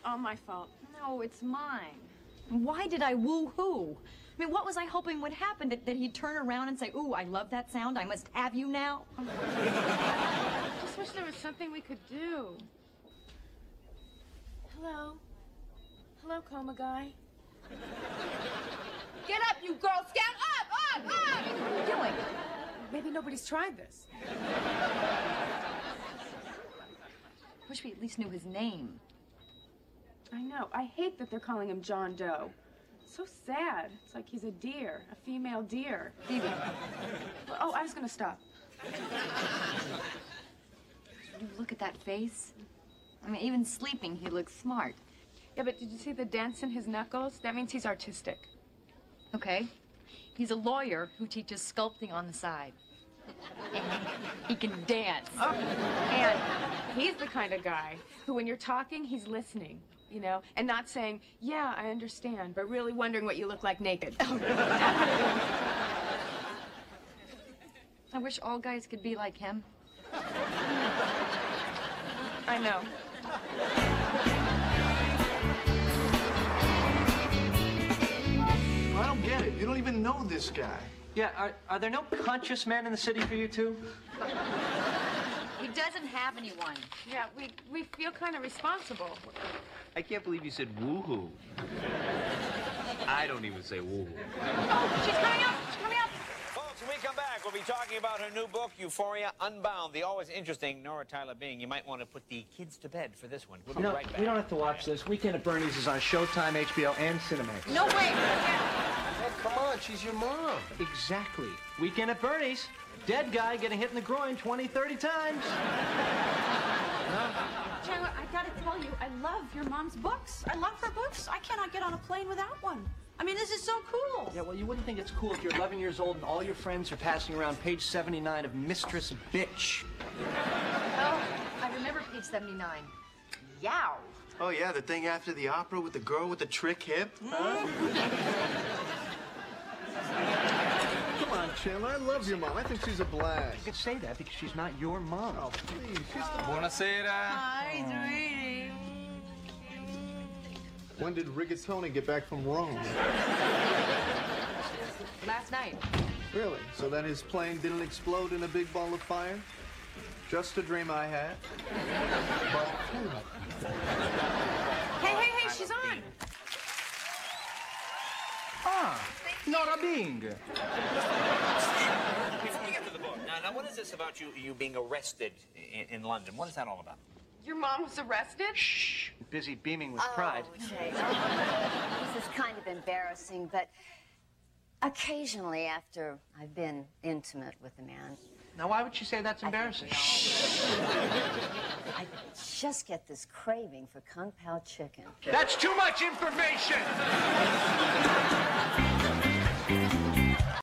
all my fault. No, it's mine. Why did I woo-hoo? I mean, what was I hoping would happen? That he'd turn around and say, ooh, I love that sound. I must have you now? I just wish there was something we could do. Hello? Hello, coma guy? Get up, you Girl Scout! Up! What are you doing? Maybe nobody's tried this. Wish we at least knew his name. I know. I hate that they're calling him John Doe. So sad. It's like he's a deer, a female deer. Phoebe. Oh, I was gonna stop. You look at that face. I mean, even sleeping, he looks smart. Yeah, but did you see the dents in his knuckles? That means he's artistic. Okay. He's a lawyer who teaches sculpting on the side. And he can dance. Oh, and he's the kind of guy who, when you're talking, he's listening, you know, and not saying, yeah, I understand, but really wondering what you look like naked. I wish all guys could be like him. I know. I don't get it. You don't even know this guy. Yeah, are there no conscious men in the city for you two? He doesn't have anyone. Yeah, we feel kind of responsible. I can't believe you said woohoo. I don't even say woohoo. Oh, she's coming up! She's coming up! Folks, when we come back, we'll be talking about her new book, Euphoria Unbound, the always interesting Nora Tyler Bing. You might want to put the kids to bed for this one. We'll be right back. We don't have to watch this. Weekend at Bernie's is on Showtime, HBO, and Cinemax. No way! Oh, come on, she's your mom. Exactly. Weekend at Bernie's. Dead guy getting hit in the groin 20, 30 times. Chandler, I gotta tell you, I love your mom's books. I love her books. I cannot get on a plane without one. I mean, this is so cool. Yeah, well, you wouldn't think it's cool if you're 11 years old and all your friends are passing around page 79 of Mistress Bitch. Oh, I remember page 79. Yow. Oh, yeah, the thing after the opera with the girl with the trick hip? Huh? Come on, Chandler. I love your mom. I think she's a blast. You could say that because she's not your mom. Oh, please. She's the... Buonasera. Hi, sweetie. When did Rigatoni get back from Rome? Last night. Really? So then his plane didn't explode in a big ball of fire? Just a dream I had. But... Hey, she's on! Ah, Nora Bing. Before we get to the book, now what is this about you being arrested in London? What is that all about? Your mom was arrested? Shh. Busy beaming with pride. Jay, this is kind of embarrassing, but occasionally after I've been intimate with a man, Now, why would she say that's embarrassing? I just get this craving for Kung Pao chicken. That's too much information!